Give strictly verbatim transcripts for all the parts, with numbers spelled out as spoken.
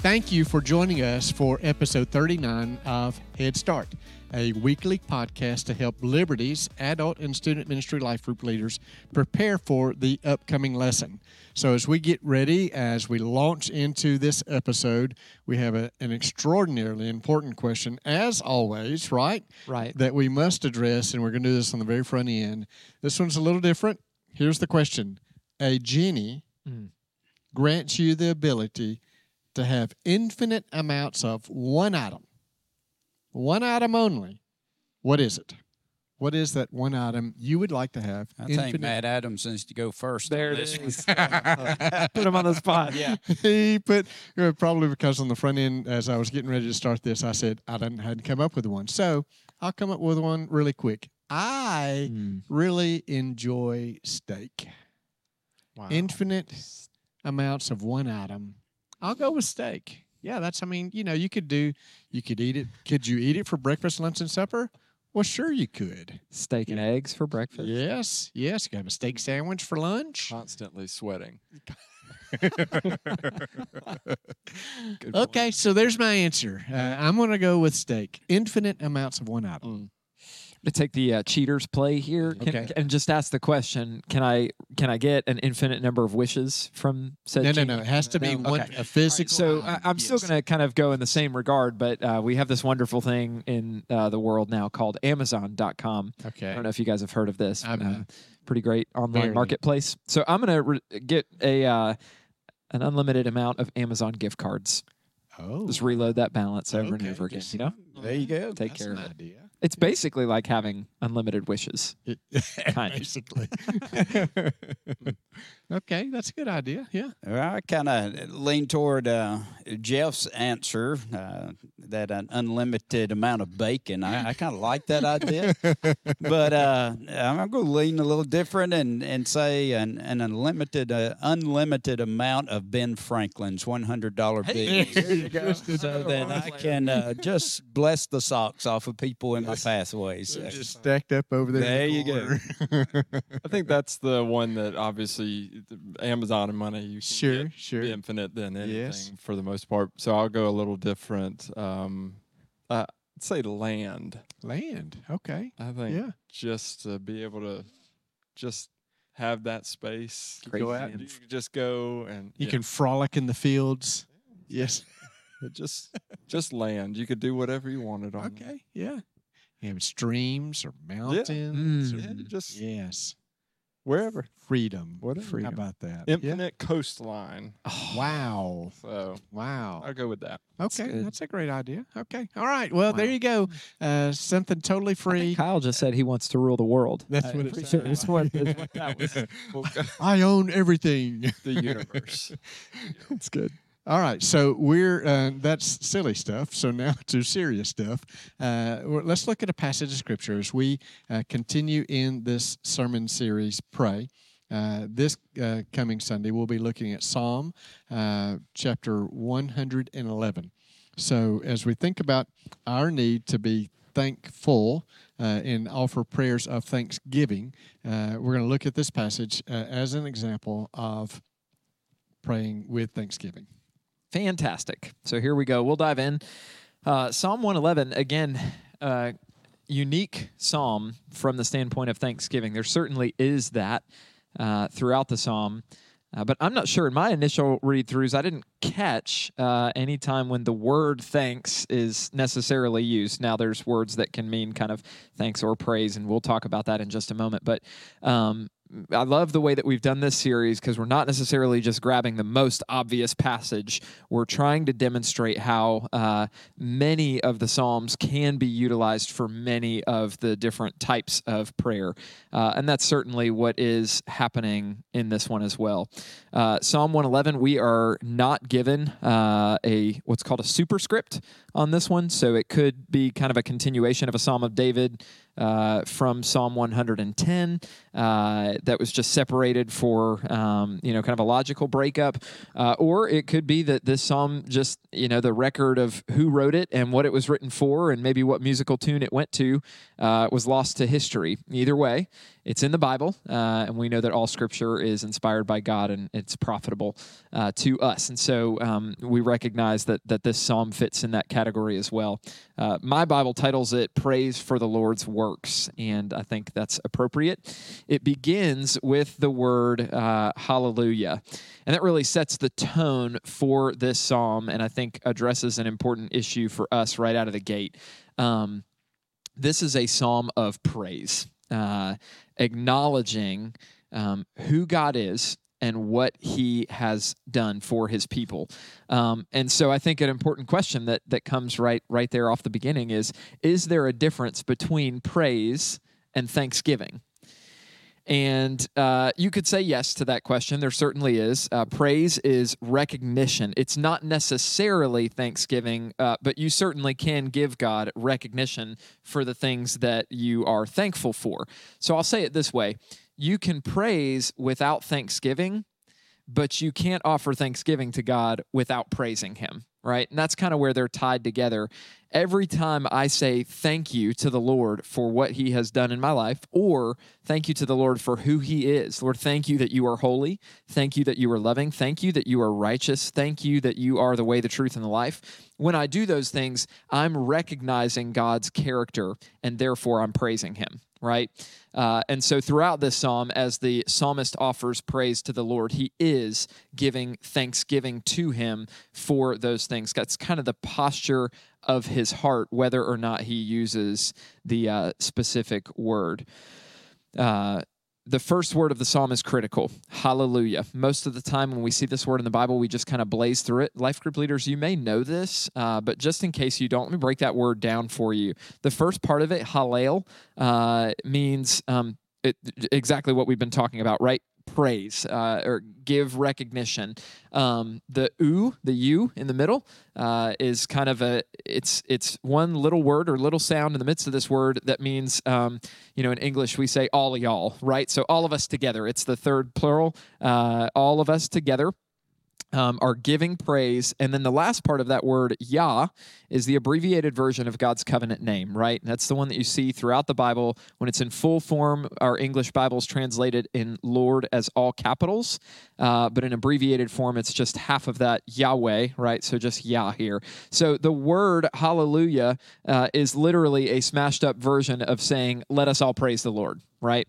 Thank you for joining us for episode thirty-nine of Head Start, a weekly podcast to help Liberty's adult and student ministry life group leaders prepare for the upcoming lesson. So as we get ready, as we launch into this episode, we have a, an extraordinarily important question, as always, right? Right. That we must address, and we're going to do this on the very front end. This one's a little different. Here's the question. A genie mm. grants you the ability to have infinite amounts of one item. One item only. What is it? What is that one item you would like to have? I infinite? think Matt Adams needs to go first. There it is. Put him on the spot. Yeah. He put, probably because on the front end, as I was getting ready to start this, I said I didn't, hadn't come up with one. So I'll come up with one really quick. I mm. really enjoy steak. Wow. Infinite amounts of one item. I'll go with steak. Yeah, that's, I mean, you know, you could do, you could eat it. Could you eat it for breakfast, lunch, and supper? Well, sure you could. Steak and eggs for breakfast? Yes, yes. You can have a steak sandwich for lunch. Constantly sweating. Okay, so there's my answer. Uh, I'm going to go with steak. Infinite amounts of one item. Mm. To take the uh, cheaters play here, can, okay. and just ask the question: Can I can I get an infinite number of wishes from said? No, genie? no, no. It has to be no? one Okay. a physical. So uh, I'm yes. still going to kind of go in the same regard, but uh, we have this wonderful thing in uh, the world now called Amazon dot com. Okay. I don't know if you guys have heard of this. I've uh, pretty great online Very. marketplace. So I'm going to re- get a uh, an unlimited amount of Amazon gift cards. Oh. Just reload that balance over okay. and over again. You know. There you go. Take That's care an of it. idea. It's basically like having unlimited wishes. It, kind basically. Okay, that's a good idea. Yeah. Well, I kind of lean toward uh, Jeff's answer, uh, that an unlimited amount of bacon. I, I kind of like that idea. But uh, I'm going to lean a little different and, and say an, an unlimited uh, unlimited amount of Ben Franklin's one hundred dollar bills. Hey, there you go. So that I can uh, just bless the socks off of people in my pathways. They're just stacked up over there. There you go. I think that's the one that obviously Amazon and money you can sure, get sure. infinite than anything yes. for the most part. So I'll go a little different. Um, uh, I'd say land. Land. Okay. I think yeah. just to be able to just have that space. Great go out and you can just go and you yeah. can frolic in the fields. Yes. just just land. You could do whatever you wanted on. Okay. It. Yeah. You have streams or mountains. Yeah. Or, Mm. Yeah, just yes. Wherever. Freedom. Whatever. Freedom. How about that? Infinite yeah. coastline. Oh, wow. So wow. I'll go with that. Okay, that's, that's a great idea. Okay, all right. Well, wow. there you go. Uh, something totally free. Kyle just said he wants to rule the world. That's uh, what it sure it's what, it's what that was. I own everything. The universe. That's good. All right, so we're uh, that's silly stuff. So now to serious stuff. Uh, let's look at a passage of scripture as we uh, continue in this sermon series. Pray. Uh, this uh, coming Sunday, we'll be looking at Psalm uh, chapter one hundred eleven. So as we think about our need to be thankful uh, and offer prayers of thanksgiving, uh, we're going to look at this passage uh, as an example of praying with thanksgiving. Fantastic. So here we go. We'll dive in. Uh, Psalm one eleven, again, uh, unique psalm from the standpoint of thanksgiving. There certainly is that uh, throughout the psalm. Uh, but I'm not sure. In my initial read-throughs, I didn't catch uh, any time when the word thanks is necessarily used. Now, there's words that can mean kind of thanks or praise, and we'll talk about that in just a moment. But um, I love the way that we've done this series because we're not necessarily just grabbing the most obvious passage. We're trying to demonstrate how uh, many of the Psalms can be utilized for many of the different types of prayer. Uh, and that's certainly what is happening in this one as well. Uh, Psalm one eleven, we are not given uh, a what's called a superscript on this one, so it could be kind of a continuation of a Psalm of David, uh, from Psalm one hundred ten uh, that was just separated for, um, you know, kind of a logical breakup. Uh, or it could be that this psalm just, you know, the record of who wrote it and what it was written for and maybe what musical tune it went to uh, was lost to history. Either way, it's in the Bible, uh, and we know that all Scripture is inspired by God and it's profitable uh, to us. And so um, we recognize that that this psalm fits in that category as well. Uh, my Bible titles it "Praise for the Lord's Works," and I think that's appropriate. It begins with the word uh, hallelujah, and that really sets the tone for this psalm, and I think addresses an important issue for us right out of the gate. Um, this is a psalm of praise. Uh, acknowledging um, who God is and what he has done for his people. Um, and so I think an important question that that comes right right there off the beginning is, is there a difference between praise and thanksgiving? And uh, you could say yes to that question. There certainly is. Uh, praise is recognition. It's not necessarily thanksgiving, uh, but you certainly can give God recognition for the things that you are thankful for. So I'll say it this way. You can praise without thanksgiving, but you can't offer thanksgiving to God without praising him, right? And that's kind of where they're tied together. Every time I say thank you to the Lord for what he has done in my life, or thank you to the Lord for who he is. Lord, thank you that you are holy. Thank you that you are loving. Thank you that you are righteous. Thank you that you are the way, the truth, and the life. When I do those things, I'm recognizing God's character, and therefore I'm praising him, right? Uh, and so throughout this psalm, as the psalmist offers praise to the Lord, he is giving thanksgiving to him for those things. That's kind of the posture of his heart, whether or not he uses the uh, specific word. Uh, the first word of the psalm is critical. Hallelujah. Most of the time when we see this word in the Bible, we just kind of blaze through it. Life group leaders, you may know this, uh, but just in case you don't, let me break that word down for you. The first part of it, hallel, uh, means um, it, exactly what we've been talking about, right? Praise uh, or give recognition. Um, the u, the u in the middle, uh, is kind of a it's it's one little word or little sound in the midst of this word that means um, you know in English we say all of y'all, right? So all of us together. It's the third plural. Uh, all of us together. Um, are giving praise. And then the last part of that word, Yah, is the abbreviated version of God's covenant name, right? That's the one that you see throughout the Bible. When it's in full form, our English Bibles translated in Lord as all capitals, uh, but in abbreviated form, it's just half of that Yahweh, right? So just Yah here. So the word hallelujah uh, is literally a smashed up version of saying, let us all praise the Lord, right?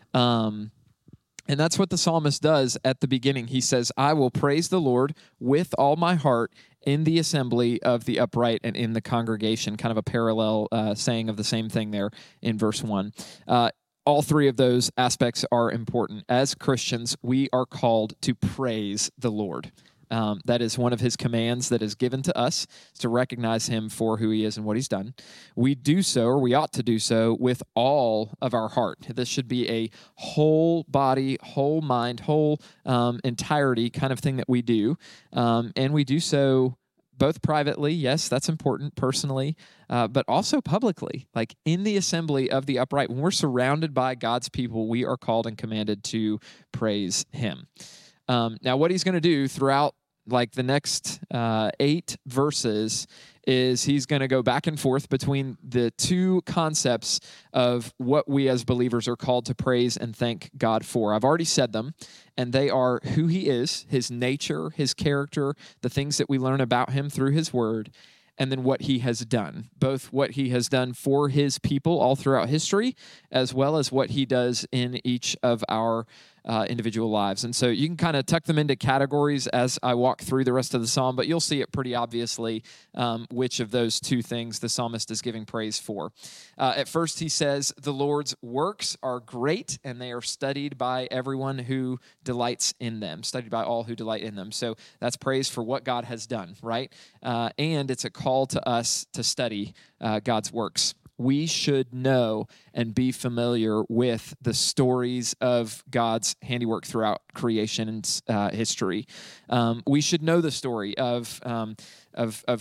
Um And that's what the psalmist does at the beginning. He says, I will praise the Lord with all my heart in the assembly of the upright and in the congregation, kind of a parallel uh, saying of the same thing there in verse one. Uh, all three of those aspects are important. As Christians, we are called to praise the Lord. Um, that is one of his commands that is given to us, to recognize him for who he is and what he's done. We do so, or we ought to do so, with all of our heart. This should be a whole body, whole mind, whole um, entirety kind of thing that we do. Um, and we do so both privately, yes, that's important, personally, uh, but also publicly, like in the assembly of the upright. When we're surrounded by God's people, we are called and commanded to praise him. Um, now, what he's going to do throughout like the next uh, eight verses is he's going to go back and forth between the two concepts of what we as believers are called to praise and thank God for. I've already said them, and they are who he is, his nature, his character, the things that we learn about him through his word, and then what he has done, both what he has done for his people all throughout history, as well as what he does in each of our uh, individual lives. And so you can kind of tuck them into categories as I walk through the rest of the psalm, but you'll see it pretty obviously um, which of those two things the psalmist is giving praise for. Uh, at first he says, the Lord's works are great, and they are studied by everyone who delights in them, studied by all who delight in them. So that's praise for what God has done, right? Uh, and it's a call to us to study uh, God's works. We should know and be familiar with the stories of God's handiwork throughout creation and uh, history. Um, we should know the story of um, of of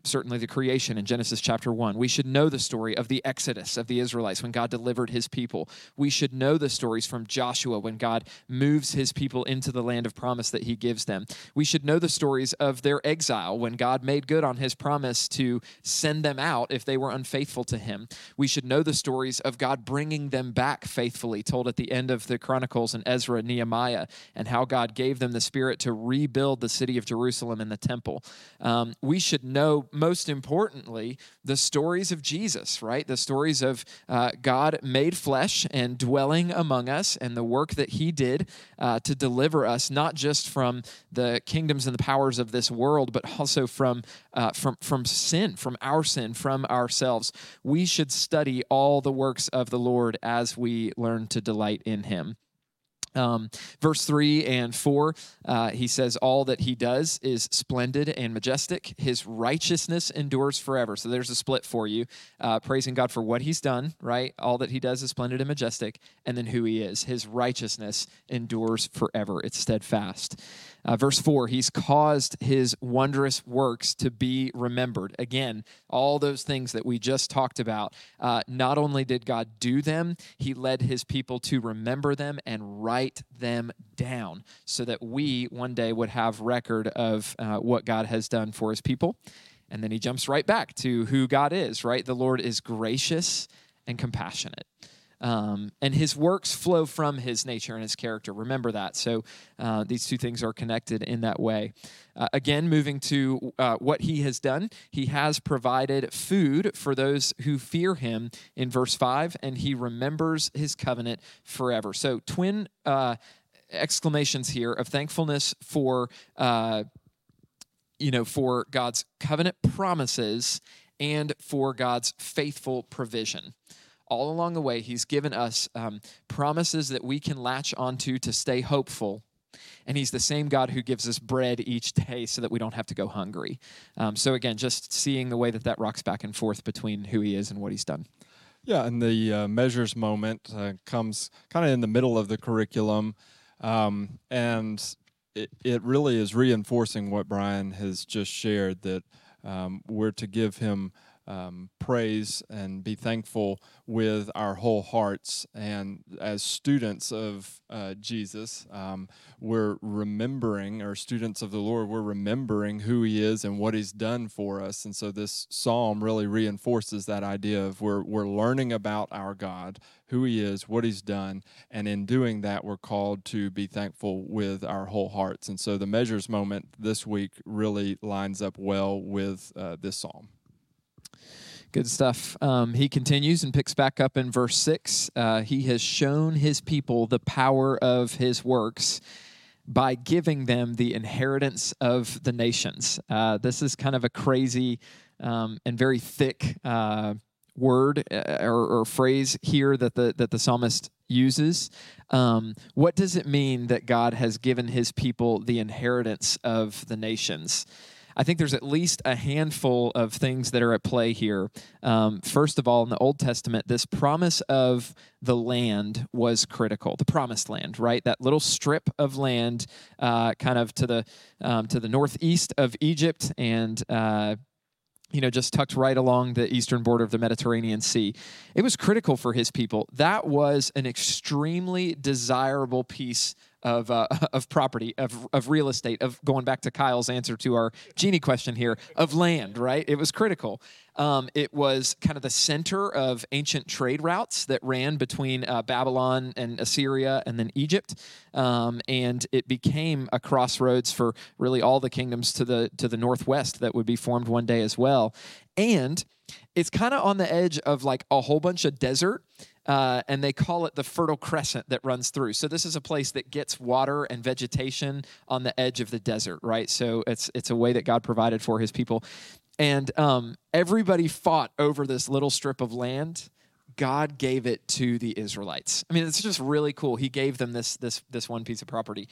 certainly the creation in Genesis chapter one. We should know the story of the Exodus of the Israelites when God delivered his people. We should know the stories from Joshua when God moves his people into the land of promise that he gives them. We should know the stories of their exile when God made good on his promise to send them out if they were unfaithful to him. We should know the stories of God bringing them back faithfully, told at the end of the Chronicles in Ezra and Nehemiah, and how God gave them the Spirit to rebuild the city of Jerusalem and the temple. Um, we should know, most importantly, the stories of Jesus, right? The stories of uh, God made flesh and dwelling among us, and the work that he did uh, to deliver us, not just from the kingdoms and the powers of this world, but also from, uh, from, from sin, from our sin, from ourselves. We should study all the works of the Lord as we learn to delight in him. Um, verse three and four, uh, he says, all that he does is splendid and majestic. His righteousness endures forever. So there's a split for you, uh, praising God for what he's done, right? All that he does is splendid and majestic, and then who he is. His righteousness endures forever. It's steadfast. Uh, verse four, he's caused his wondrous works to be remembered. Again, all those things that we just talked about, uh, not only did God do them, he led his people to remember them and write them down so that we one day would have record of uh, what God has done for his people. And then he jumps right back to who God is, right? The Lord is gracious and compassionate. Um, and his works flow from his nature and his character. Remember that. So uh, these two things are connected in that way. Uh, again, moving to uh, what he has done, he has provided food for those who fear him in verse five, and he remembers his covenant forever. So twin uh, exclamations here of thankfulness for, uh, you know, for God's covenant promises and for God's faithful provision. All along the way, he's given us um, promises that we can latch onto to stay hopeful. And he's the same God who gives us bread each day so that we don't have to go hungry. Um, so again, just seeing the way that that rocks back and forth between who he is and what he's done. Yeah, and the uh, measures moment uh, comes kind of in the middle of the curriculum. Um, and it, it really is reinforcing what Brian has just shared, that um, we're to give him Um, praise and be thankful with our whole hearts. And as students of uh, Jesus, um, we're remembering, or students of the Lord, we're remembering who he is and what he's done for us. And so this psalm really reinforces that idea of we're, we're learning about our God, who he is, what he's done, and in doing that, we're called to be thankful with our whole hearts. And so the measures moment this week really lines up well with uh, this psalm. Good stuff. Um, he continues and picks back up in verse six. Uh, he has shown his people the power of his works by giving them the inheritance of the nations. Uh, this is kind of a crazy um, and very thick uh, word uh, or, or phrase here that the that the psalmist uses. Um, what does it mean that God has given his people the inheritance of the nations? I think there's at least a handful of things that are at play here. Um, first of all, in the Old Testament, this promise of the land was critical. The promised land, right? That little strip of land, uh, kind of to the um, to the northeast of Egypt, and uh, you know, just tucked right along the eastern border of the Mediterranean Sea. It was critical for his people. That was an extremely desirable piece of uh, of property, of of real estate, of going back to Kyle's answer to our Genie question here, of land, right? It was critical. Um, it was kind of the center of ancient trade routes that ran between uh, Babylon and Assyria and then Egypt. Um, and it became a crossroads for really all the kingdoms to the to the northwest that would be formed one day as well. And it's kind of on the edge of like a whole bunch of desert. Uh, and they call it the Fertile Crescent that runs through. So this is a place that gets water and vegetation on the edge of the desert, right? So it's it's a way that God provided for his people. And um, everybody fought over this little strip of land. God gave it to the Israelites. I mean, it's just really cool. He gave them this this this one piece of property.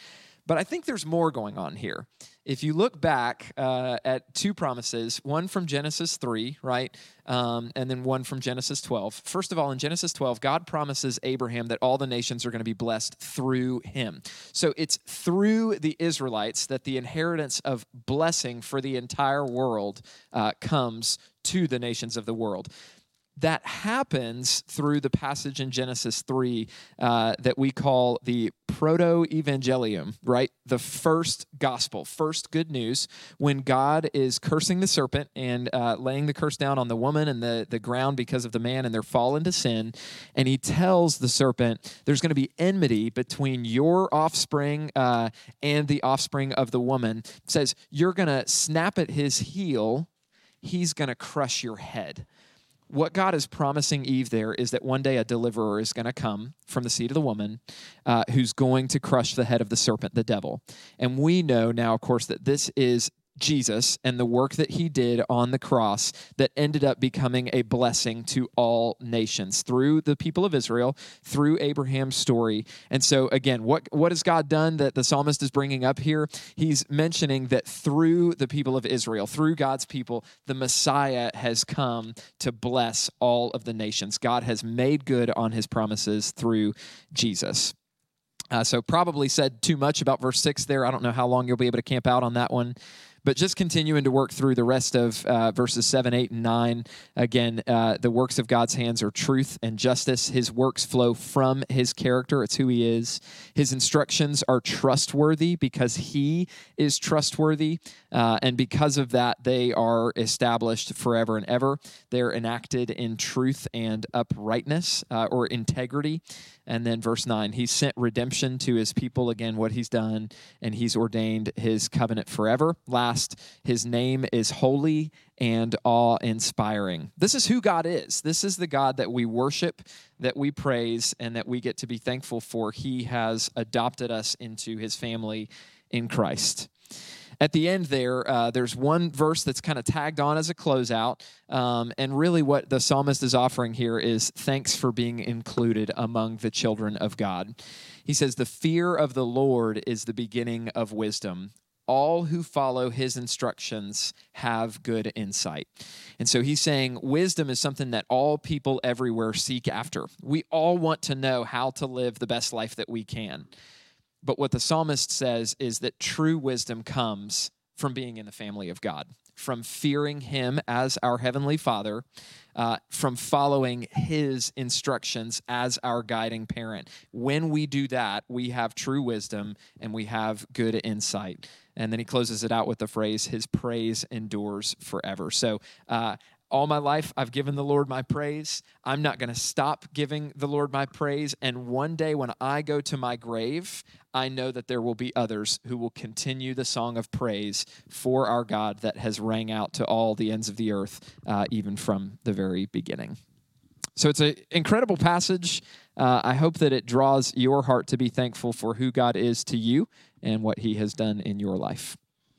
But I think there's more going on here. If you look back uh, at two promises, one from Genesis three, right, um, and then one from Genesis twelve. First of all, in Genesis twelve, God promises Abraham that all the nations are going to be blessed through him. So it's through the Israelites that the inheritance of blessing for the entire world uh, comes to the nations of the world. That happens through the passage in Genesis three uh, that we call the proto-evangelium, right? The first gospel, first good news, when God is cursing the serpent and uh, laying the curse down on the woman and the, the ground because of the man and their fall into sin. And he tells the serpent, there's going to be enmity between your offspring uh, and the offspring of the woman. It says, you're going to snap at his heel, he's going to crush your head. What God is promising Eve there is that one day a deliverer is going to come from the seed of the woman uh, who's going to crush the head of the serpent, the devil. And we know now, of course, that this is Jesus and the work that he did on the cross that ended up becoming a blessing to all nations through the people of Israel, through Abraham's story. And so again, what, what has God done that the psalmist is bringing up here? He's mentioning that through the people of Israel, through God's people, the Messiah has come to bless all of the nations. God has made good on his promises through Jesus. Uh, so probably said too much about verse six there. I don't know how long you'll be able to camp out on that one. But just continuing to work through the rest of uh, verses seven, eight, and nine. Again, uh, the works of God's hands are truth and justice. His works flow from his character. It's who he is. His instructions are trustworthy because he is trustworthy. Uh, and because of that, they are established forever and ever. They're enacted in truth and uprightness uh, or integrity. And then verse nine, he sent redemption to his people. Again, what he's done, and he's ordained his covenant forever. Last, his name is holy and awe-inspiring. This is who God is. This is the God that we worship, that we praise, and that we get to be thankful for. He has adopted us into his family in Christ. At the end there, uh, there's one verse that's kind of tagged on as a closeout, um, and really what the psalmist is offering here is thanks for being included among the children of God. He says, the fear of the Lord is the beginning of wisdom. All who follow his instructions have good insight. And so he's saying wisdom is something that all people everywhere seek after. We all want to know how to live the best life that we can. But what the psalmist says is that true wisdom comes from being in the family of God, from fearing him as our heavenly Father, uh, from following his instructions as our guiding parent. When we do that, we have true wisdom and we have good insight. And then he closes it out with the phrase, his praise endures forever. So uh, all my life, I've given the Lord my praise. I'm not going to stop giving the Lord my praise. And one day when I go to my grave, I know that there will be others who will continue the song of praise for our God that has rang out to all the ends of the earth, uh, even from the very beginning. So it's an incredible passage. Uh, I hope that it draws your heart to be thankful for who God is to you and what he has done in your life.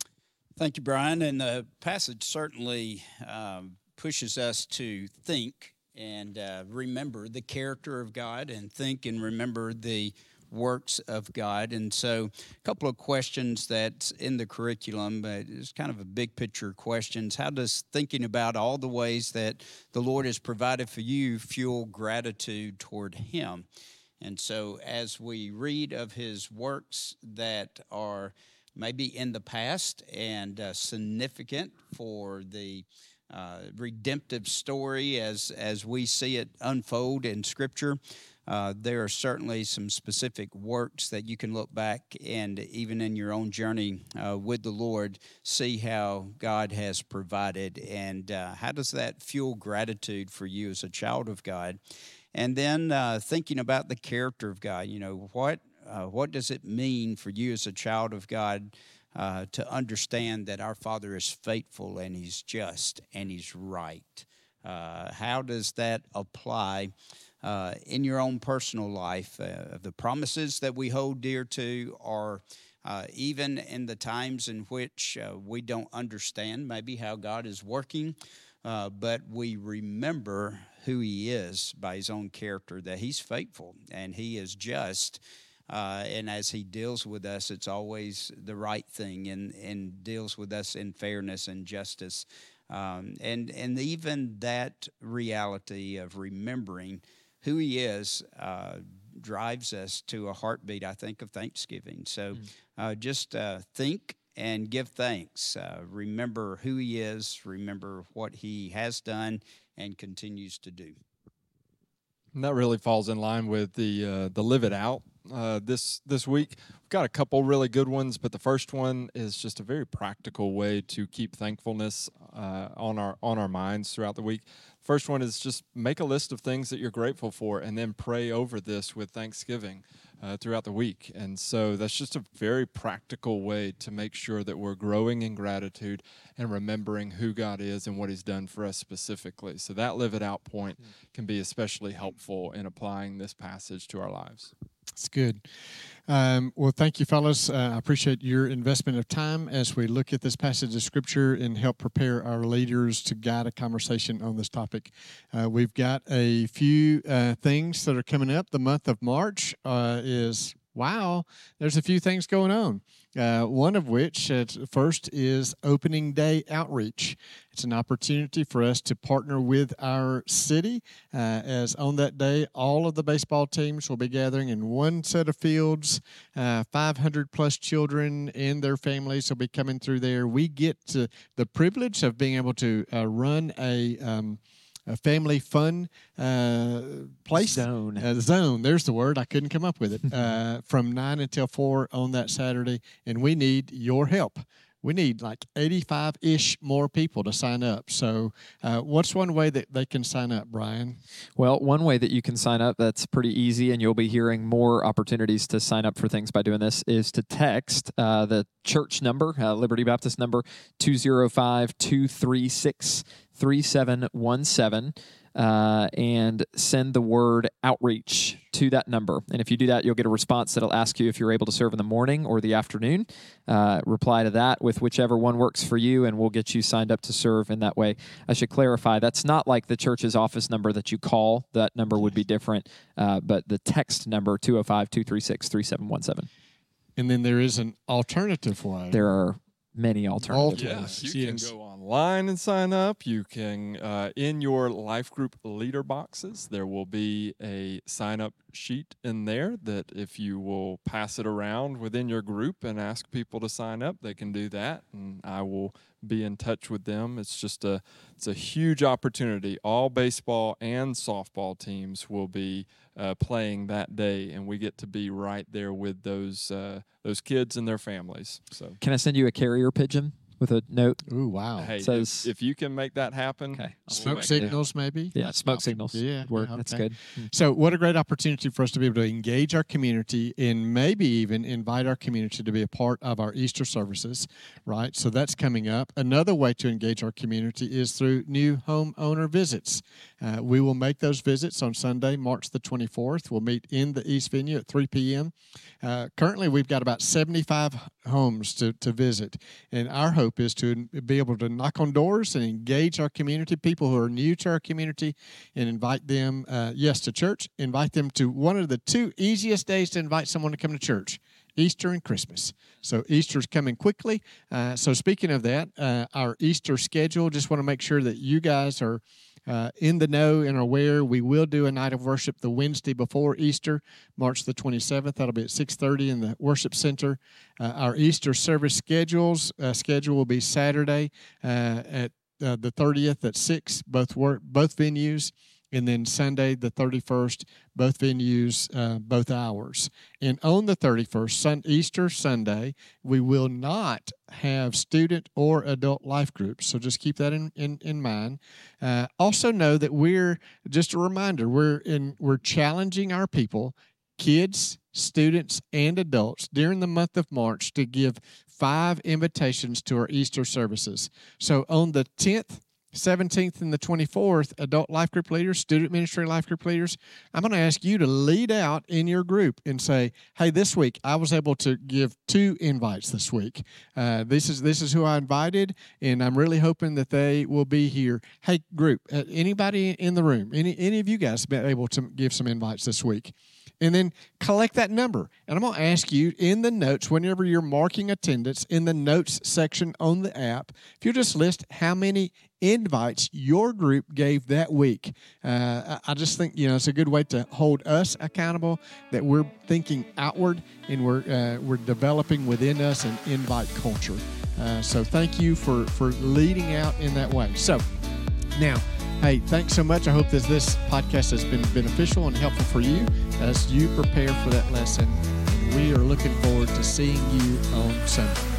Thank you, Brian. And the passage certainly um, pushes us to think and uh, remember the character of God and think and remember the works of God. And so a couple of questions that's in the curriculum, but it's kind of a big picture questions. How does thinking about all the ways that the Lord has provided for you fuel gratitude toward him? And so as we read of his works that are maybe in the past and uh, significant for the uh, redemptive story as, as we see it unfold in Scripture, Uh, there are certainly some specific works that you can look back and even in your own journey uh, with the Lord, see how God has provided. And uh, how does that fuel gratitude for you as a child of God? And then uh, thinking about the character of God, you know, what uh, what does it mean for you as a child of God uh, to understand that our Father is faithful and he's just and he's right? Uh, how does that apply Uh, in your own personal life? Uh, the promises that we hold dear to are uh, even in the times in which uh, we don't understand maybe how God is working, uh, but we remember who he is by his own character, that he's faithful and he is just. Uh, and as he deals with us, it's always the right thing, and, and deals with us in fairness and justice. Um, and, and even that reality of remembering who he is uh, drives us to a heartbeat, I think, of thanksgiving. So uh, just uh, think and give thanks. Uh, remember who he is, remember what he has done and continues to do. And that really falls in line with the uh, the Live It Out uh, this this week. We've got a couple really good ones, but the first one is just a very practical way to keep thankfulness uh, on our on our minds throughout the week. First one is just make a list of things that you're grateful for, and then pray over this with thanksgiving uh, throughout the week. And so that's just a very practical way to make sure that we're growing in gratitude and remembering who God is and what he's done for us specifically. So that Live It Out point can be especially helpful in applying this passage to our lives. That's good. Um, well, thank you, fellas. Uh, I appreciate your investment of time as we look at this passage of Scripture and help prepare our leaders to guide a conversation on this topic. Uh, we've got a few uh, things that are coming up. The month of March uh, is, wow, there's a few things going on. Uh, one of which, uh, first, is Opening Day Outreach. It's an opportunity for us to partner with our city, uh, as on that day, all of the baseball teams will be gathering in one set of fields. Uh, five hundred plus children and their families will be coming through there. We get to the privilege of being able to uh, run a um, a family fun uh, place. Zone. Uh, zone. There's the word. I couldn't come up with it. Uh, from nine until four on that Saturday, and we need your help. We need like eighty-five-ish more people to sign up. So uh, what's one way that they can sign up, Brian? Well, one way that you can sign up that's pretty easy, and you'll be hearing more opportunities to sign up for things by doing this, is to text uh, the church number, uh, Liberty Baptist number, two oh five, two three six, three seven one seven. Uh, and send the word outreach to that number. And if you do that, you'll get a response that'll ask you if you're able to serve in the morning or the afternoon. Uh, reply to that with whichever one works for you, and we'll get you signed up to serve in that way. I should clarify, that's not like the church's office number that you call. That number would be different, uh, but the text number, two oh five, two three six, three seven one seven. And then there is an alternative way. There are many alternatives. Yes, Yes, you yes. can go online and sign up. You can, uh, in your life group leader boxes, there will be a sign up sheet in there that if you will pass it around within your group and ask people to sign up, they can do that, and I will be in touch with them. It's just a it's a huge opportunity. All baseball and softball teams will be uh, playing that day, and we get to be right there with those uh, those kids and their families. So, Can I send you a carrier pigeon with a note? Ooh, wow. hey, says- if, if you can make that happen, Okay. we'll Smoke make it signals, maybe? Yeah, smoke signals. Yeah, Work. yeah, That's okay. good. So what a great opportunity for us to be able to engage our community and maybe even invite our community to be a part of our Easter services, right? So that's coming up. Another way to engage our community is through new homeowner visits. Uh, we will make those visits on Sunday, March the twenty-fourth. We'll meet in the East Venue at three p.m. Uh, currently, we've got about seventy-five homes to, to visit, and our hope is to be able to knock on doors and engage our community, people who are new to our community, and invite them, uh, yes, to church, invite them to one of the two easiest days to invite someone to come to church, Easter and Christmas. So Easter's coming quickly. Uh, so speaking of that, uh, our Easter schedule, just want to make sure that you guys are uh, in the know and are aware. We will do a night of worship the Wednesday before Easter, March the twenty-seventh. That'll be at six thirty in the worship center. Uh, our Easter service schedules uh, schedule will be Saturday uh, at uh, the thirtieth at six, both work, both venues. And then Sunday, the thirty-first, both venues, uh, both hours. And on the thirty-first, sun, Easter Sunday, we will not have student or adult life groups. So just keep that in, in, in mind. Uh, also know that we're, just a reminder, we're in we're challenging our people, kids, students, and adults during the month of March to give five invitations to our Easter services. So on the tenth, seventeenth and the twenty-fourth, adult life group leaders, student ministry life group leaders, I'm going to ask you to lead out in your group and say, hey, this week I was able to give two invites this week. Uh, this is this is who I invited, and I'm really hoping that they will be here. Hey, group, uh, anybody in the room, any any of you guys been able to give some invites this week? And then collect that number. And I'm going to ask you in the notes, whenever you're marking attendance, in the notes section on the app, if you just list how many invites your group gave that week. Uh, I just think, you know, it's a good way to hold us accountable, that we're thinking outward and we're uh, we're developing within us an invite culture. Uh, so thank you for, for leading out in that way. So now, hey, thanks so much. I hope that this podcast has been beneficial and helpful for you as you prepare for that lesson. And we are looking forward to seeing you on Sunday.